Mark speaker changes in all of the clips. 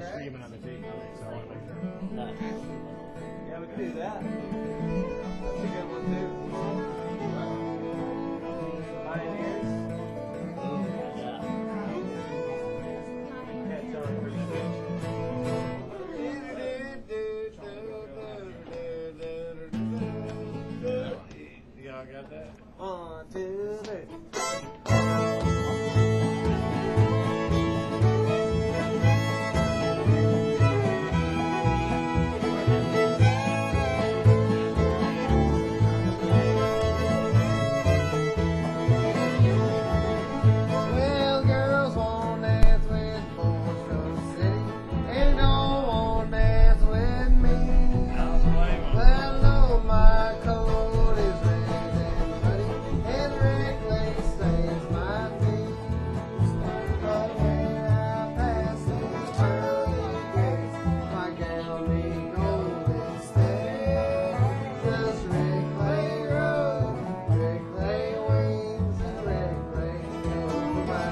Speaker 1: screaming on the tape, so I want to make sure.
Speaker 2: Yeah, we can do that. That's a good one too. Pioneers. Can't tell it pretty
Speaker 1: You all got that?
Speaker 2: 1, 2, 3.
Speaker 3: Well, girls won't dance with boys from the city, and don't want dance with me. Well, no, my coat is red and muddy, and red clay stains my feet. But when I pass these pearly gates, my gal me golden stays. Just red clay road, red clay wings, and red clay over my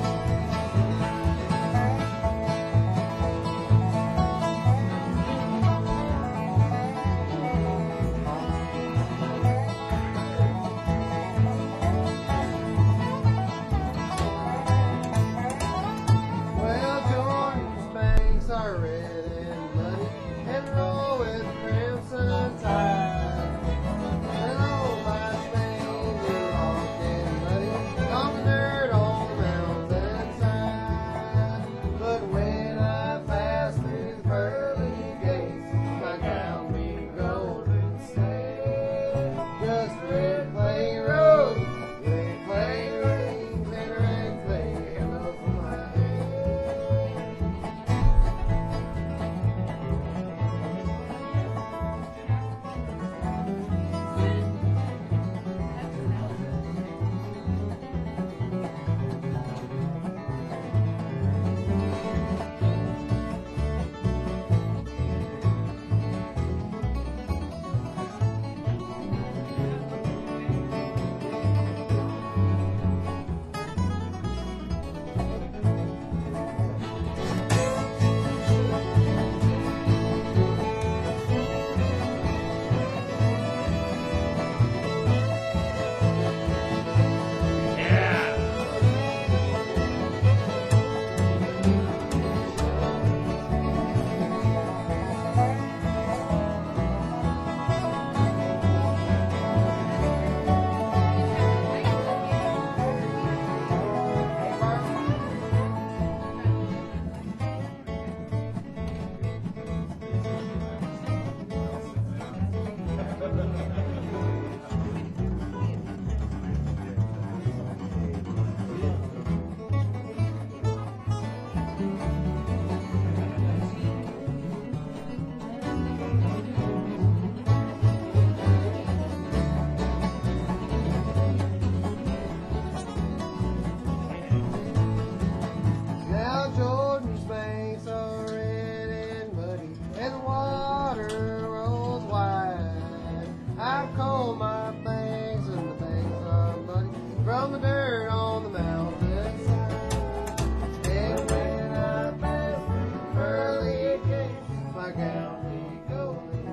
Speaker 3: Well, Jordan's banks are red and muddy and roll with crimson tide. And all my Spain are lost and muddy on the dirt on the mountainside. But when I pass through the pearly gates, my gal me golden state. Just red clay road, red clay rings, and red clay over my head. Now Jordan's banks are red and muddy, and the water rolls wide. I've combed my banks, and the banks are muddy from the dirt on the mountainside. And when I pass through the pearly gates, my gal me golden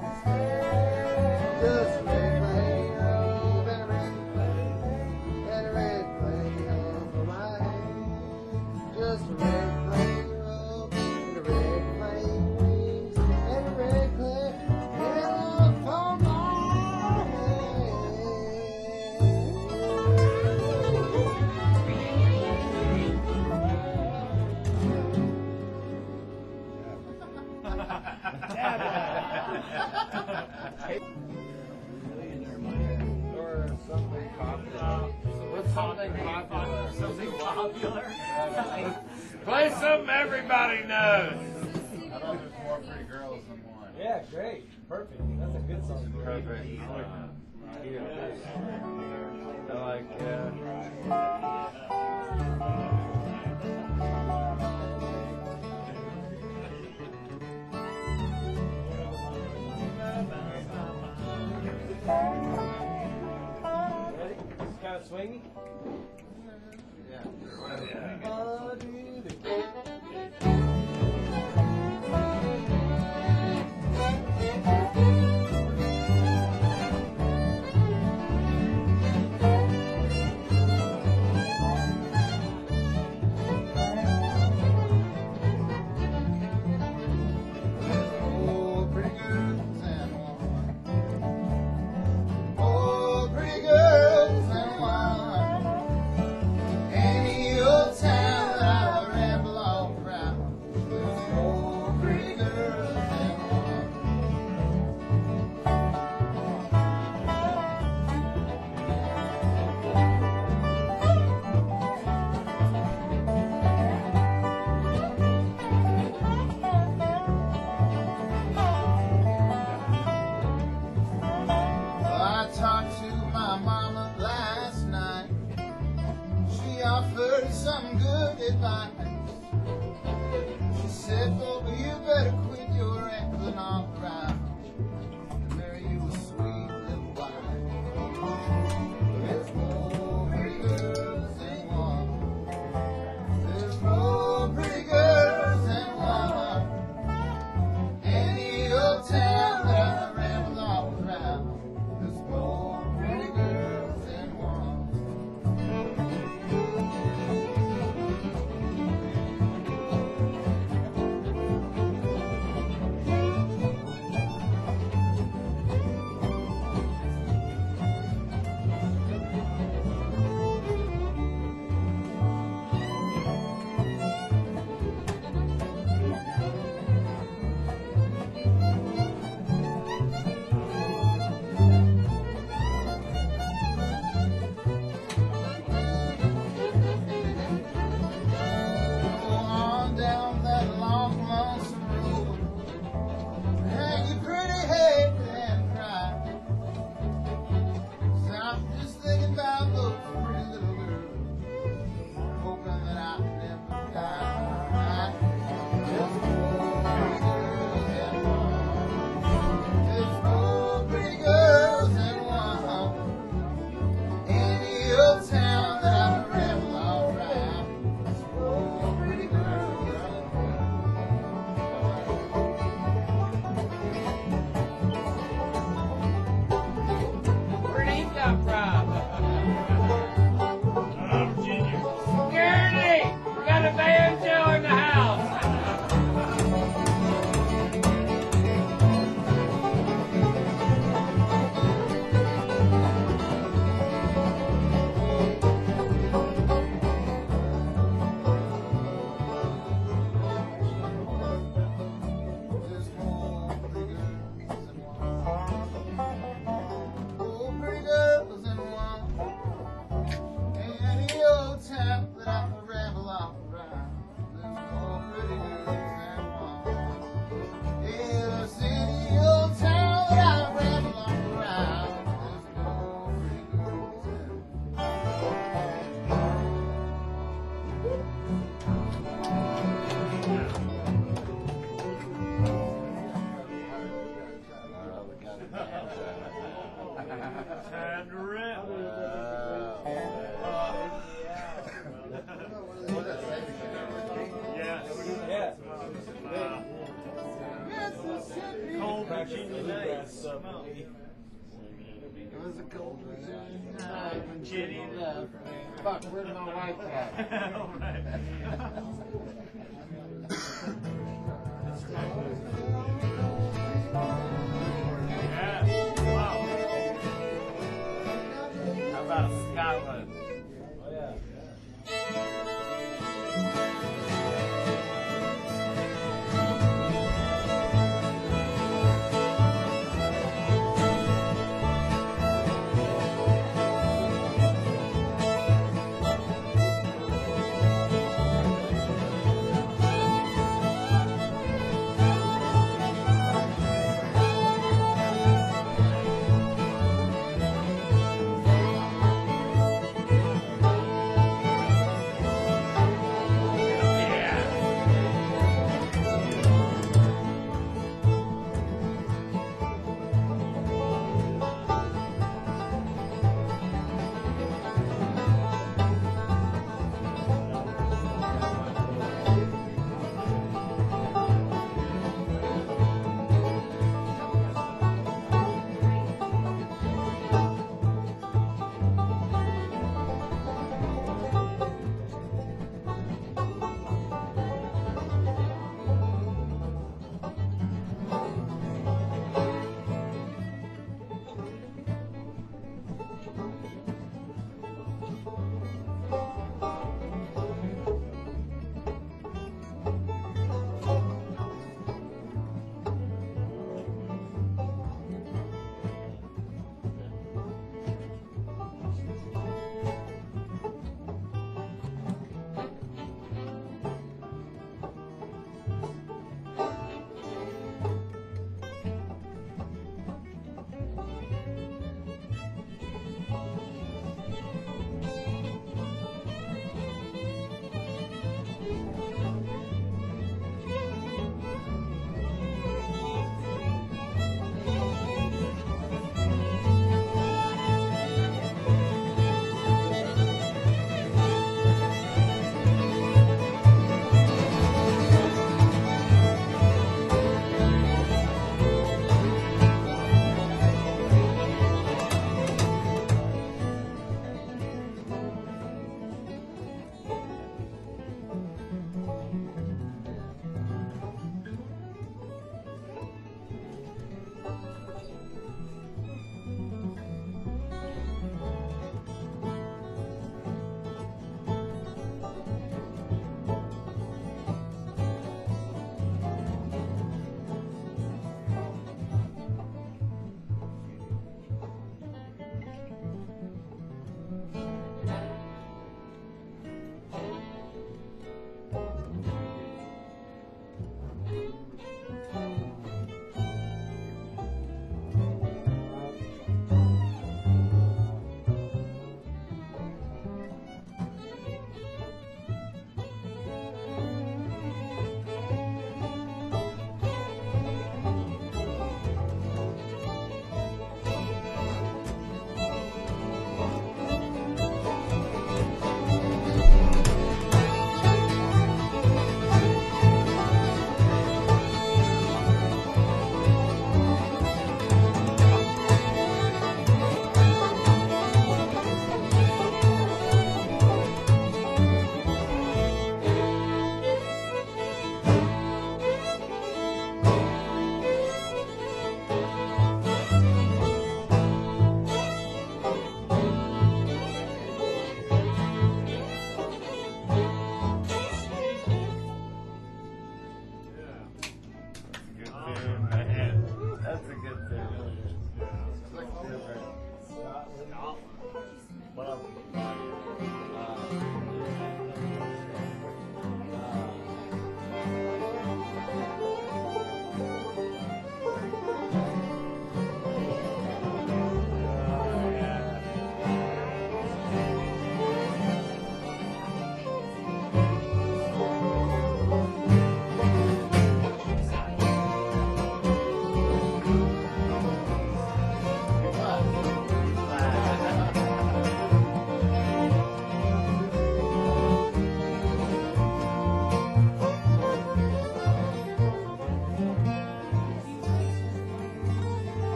Speaker 3: state. Just red clay road and a red clay, and a red clay over my head. Just a red clay road, and a red clay wings, and a red clay halo for my
Speaker 2: Or something popular.
Speaker 1: What's something popular?
Speaker 2: Something popular.
Speaker 1: Play something everybody knows.
Speaker 4: I thought there's more pretty girls than one.
Speaker 2: Yeah, great. Perfect. That's a good song.
Speaker 1: Perfect. I like
Speaker 2: Ready? It's kind of swingy.
Speaker 4: Yeah.
Speaker 2: Oh, dude. Virginia days. Come on.
Speaker 3: It was a cold
Speaker 1: Night when Jenny left me. Fuck, where's my wife at? Yeah. Wow. How about Scotland?
Speaker 2: Oh, yeah.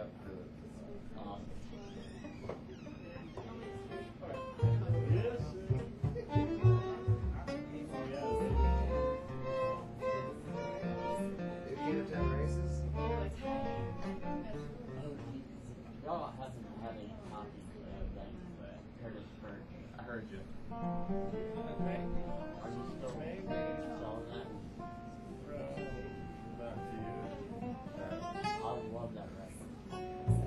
Speaker 4: up to it.
Speaker 3: If you have 10 races,
Speaker 5: Y'all hasn't had any copies of that Curtis Burke.
Speaker 4: I heard you.
Speaker 5: Are you still selling that?
Speaker 4: Back to you.
Speaker 5: I love that record.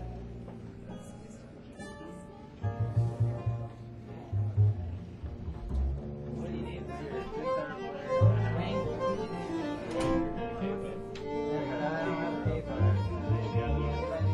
Speaker 1: What do you need for your guitar player?
Speaker 3: I don't have a paper.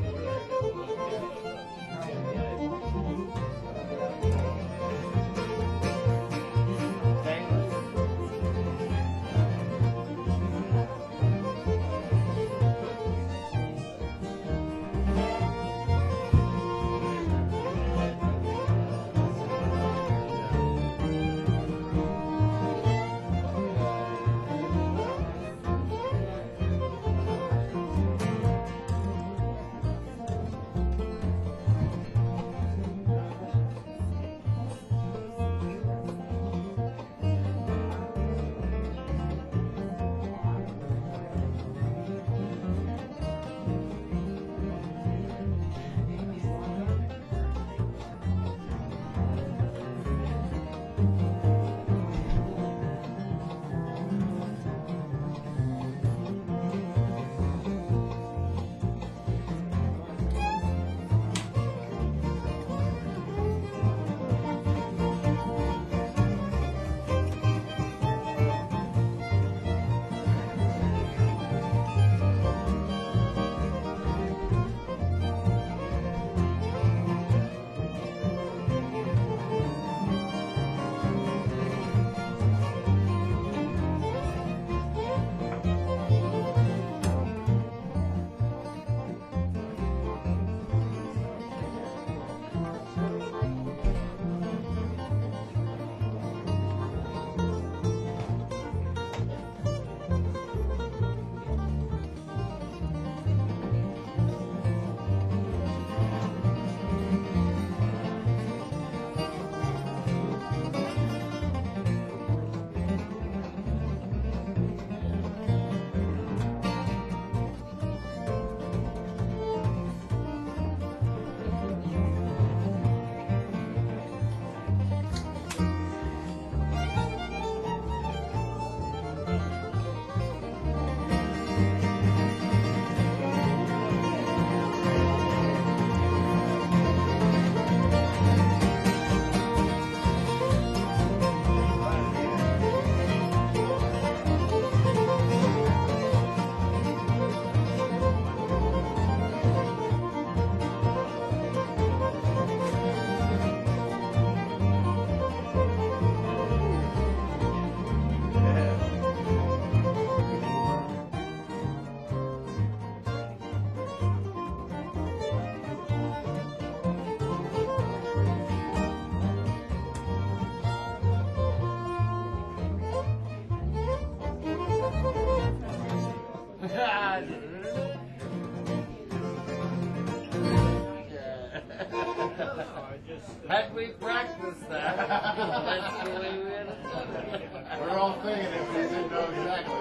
Speaker 1: Had we practiced that, that's the way we would have done it.
Speaker 4: We're all thinking it, we didn't know exactly.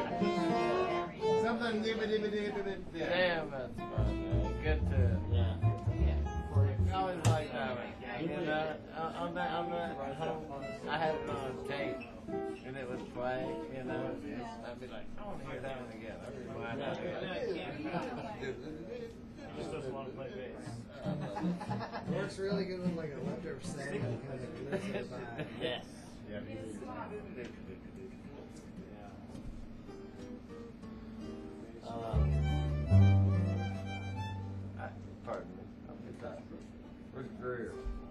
Speaker 4: Something dibba-dibba-dibba-dibba.
Speaker 1: Damn, that's fun. Good to.
Speaker 5: Yeah.
Speaker 1: I always like that one. You know, on that home, I had it on tape, and it would play, you know. I'd be like, I want to hear that one again. I rewind that
Speaker 2: Just doesn't want to play bass.
Speaker 3: Works really good with like a leftover setting because it lives by.
Speaker 5: Yes.
Speaker 4: Yeah, me too.
Speaker 1: Pardon me. I'll get that. Where's Greer?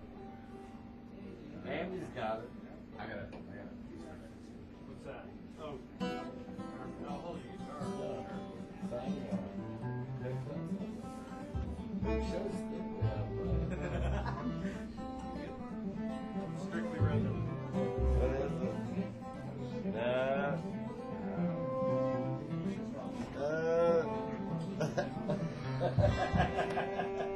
Speaker 1: Andy's got it.
Speaker 4: I got it.
Speaker 2: What's that? Oh. I'll hold your guitar. Strictly random.
Speaker 1: What is it? No.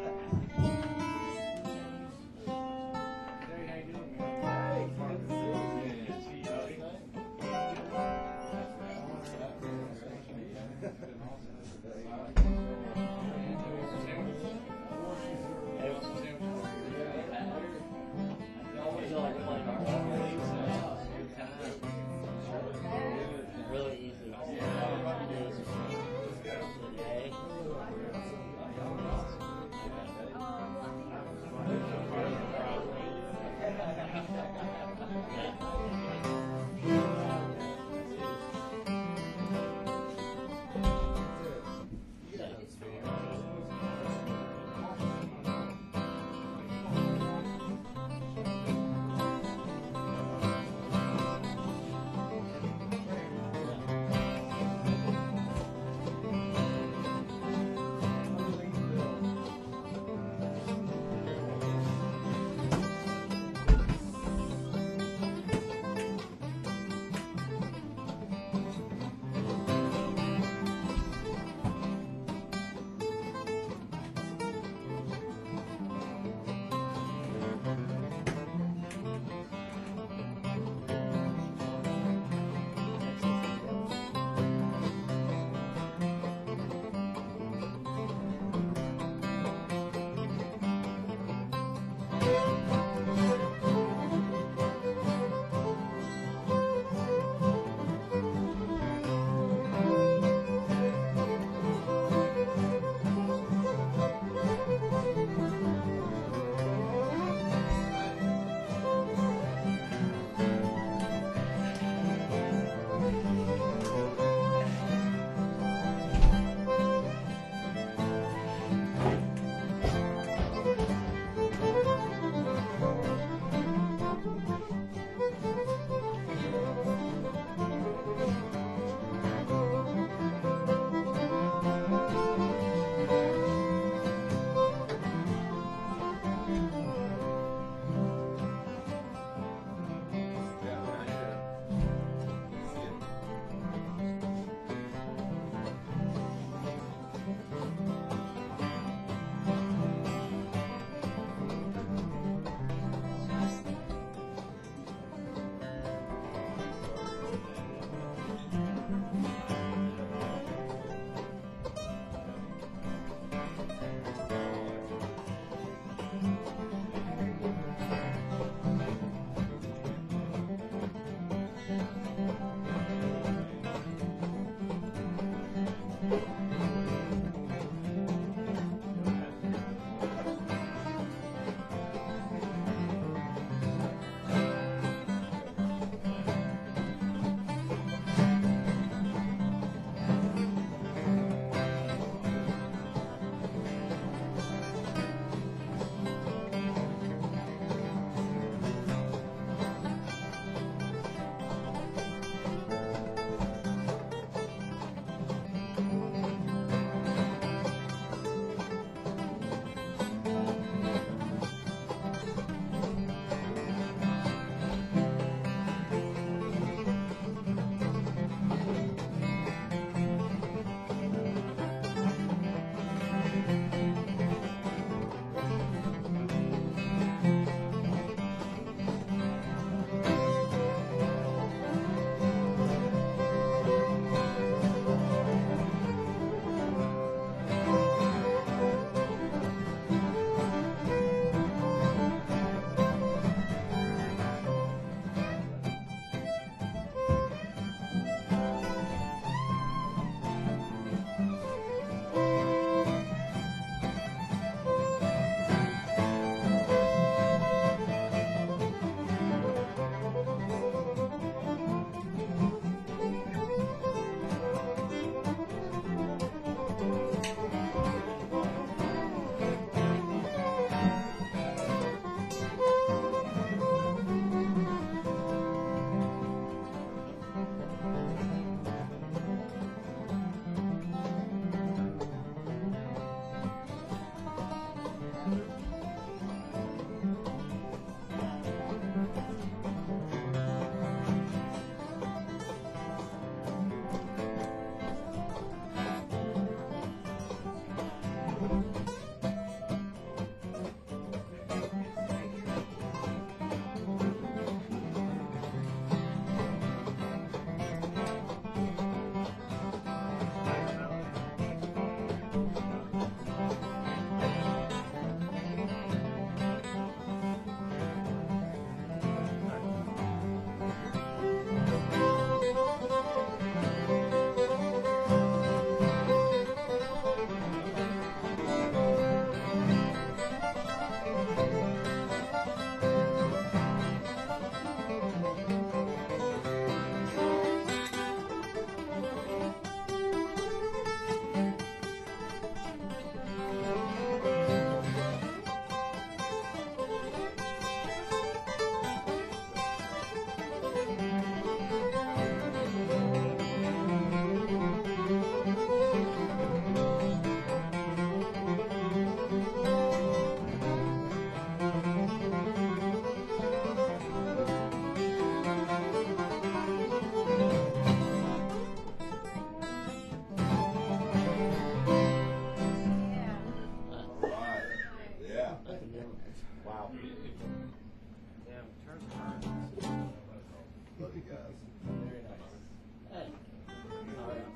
Speaker 2: Wow.
Speaker 1: Damn, turn around.
Speaker 4: Love you guys.
Speaker 5: Very nice. Hey. All right.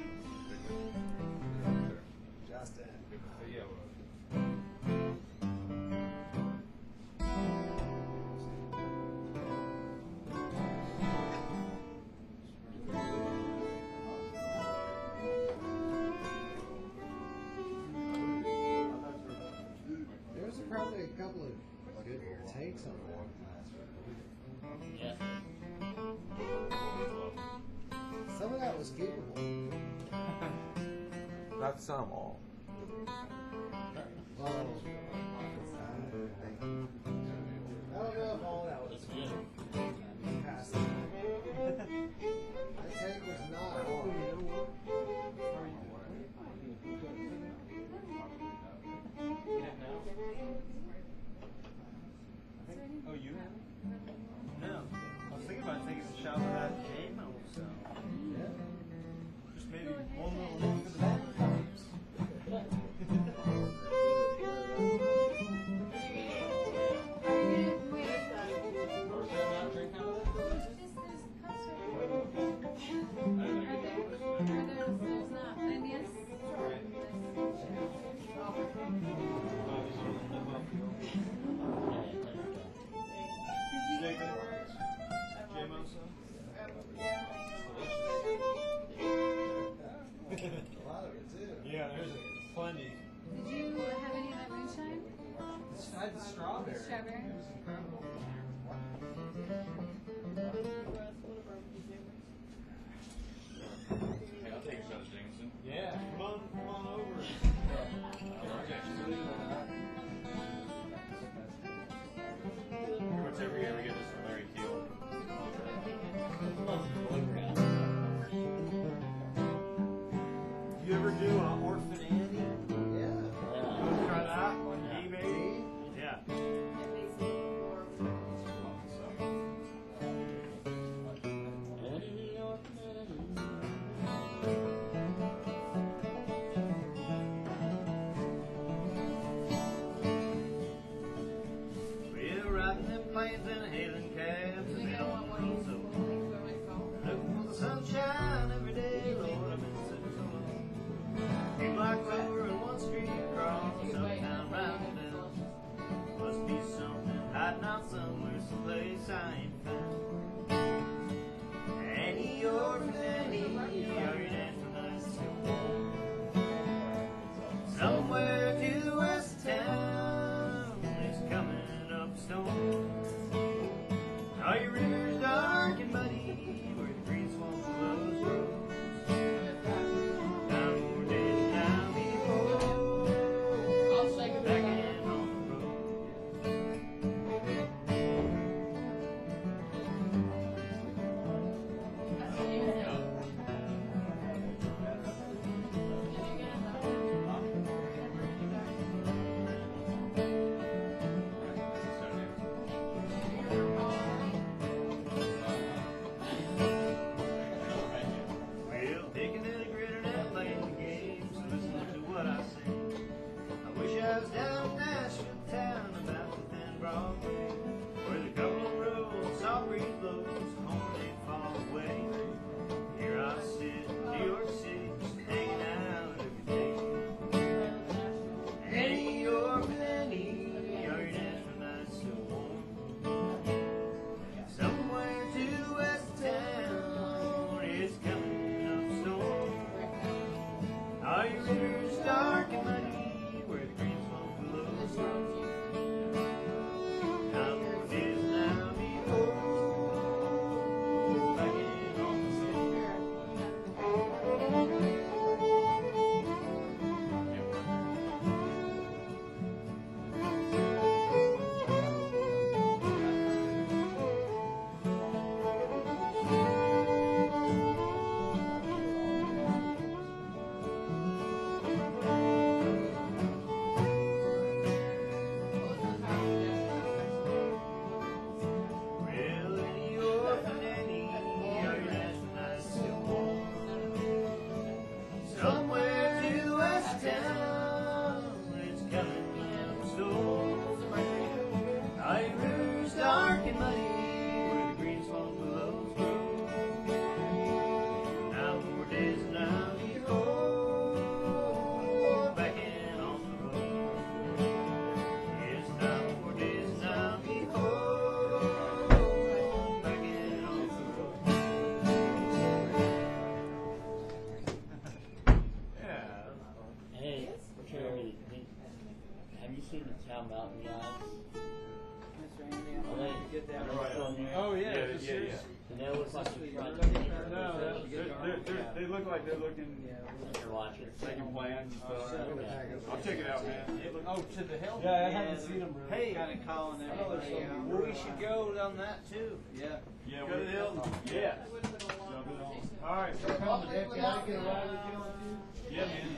Speaker 3: Justin. There's probably a couple of good takes on that last one.
Speaker 5: Yes.
Speaker 3: Some of that was keepable.
Speaker 2: Not some, all.
Speaker 3: Well, I don't know if all that was
Speaker 5: That's good.
Speaker 3: passed. That take was not hard.
Speaker 2: Oh, you have it? No. I was thinking about taking a shot of that J-Mo sound.
Speaker 3: Yeah.
Speaker 2: Just maybe one little look at the back. J-Mo sound?
Speaker 3: A lot of it too.
Speaker 2: Yeah, there's plenty.
Speaker 6: Did you have any of that moonshine?
Speaker 2: I had the strawberry.
Speaker 6: Strawberry?
Speaker 2: It was incredible.
Speaker 7: Hey, I'll take a shot of Jameson.
Speaker 2: Yeah, come on over.
Speaker 7: Pretty much every year we get this from Larry Keel.
Speaker 2: You ever do Orphan Annie?
Speaker 3: Yeah.
Speaker 2: Try that on eBay? Yeah.
Speaker 5: seen the Town Mountain guys?
Speaker 8: Mr. Andy, I'm
Speaker 5: Oh,
Speaker 8: gonna
Speaker 5: they-
Speaker 8: get that.
Speaker 5: they're still in there?
Speaker 2: Oh yeah,
Speaker 7: Yeah,
Speaker 2: just
Speaker 7: yeah,
Speaker 2: yours.
Speaker 7: yeah.
Speaker 5: And they look like they're trying to
Speaker 2: No, they look like they're looking,
Speaker 5: You're watching.
Speaker 7: Making plans and stuff.
Speaker 5: Yeah.
Speaker 7: I'll check it out, man.
Speaker 2: oh, to the health.
Speaker 8: Yeah, I haven't seen them really.
Speaker 2: Hey,
Speaker 8: Kinda calling everybody out.
Speaker 2: well, we should go on that too.
Speaker 8: Yeah.
Speaker 7: Yeah,
Speaker 2: Go to the Hilton.
Speaker 7: Yeah.
Speaker 2: All right, so come to that. Can I get a ride with you on too?
Speaker 7: Yeah, man.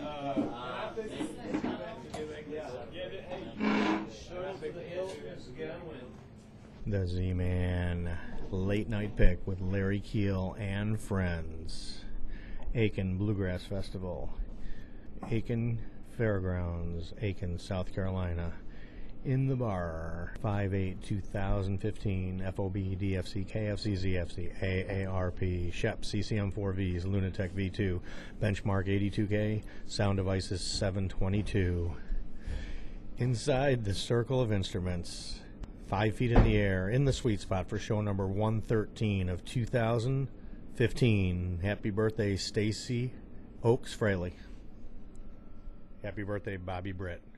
Speaker 9: The Z-Man Late Night Pick with Larry Keel and friends. Aiken Bluegrass Festival. Aiken Fairgrounds, Aiken, South Carolina. In the bar, 5/8/2015, FOB, DFC, KFC, ZFC, AARP, Shep, CCM4Vs, Lunatech V2, Benchmark 82K, Sound Devices 722. Inside the circle of instruments, 5 feet in the air, in the sweet spot for show number 113 of 2015. Happy birthday, Stacy Oaks Fraley. Happy birthday, Bobby Britt.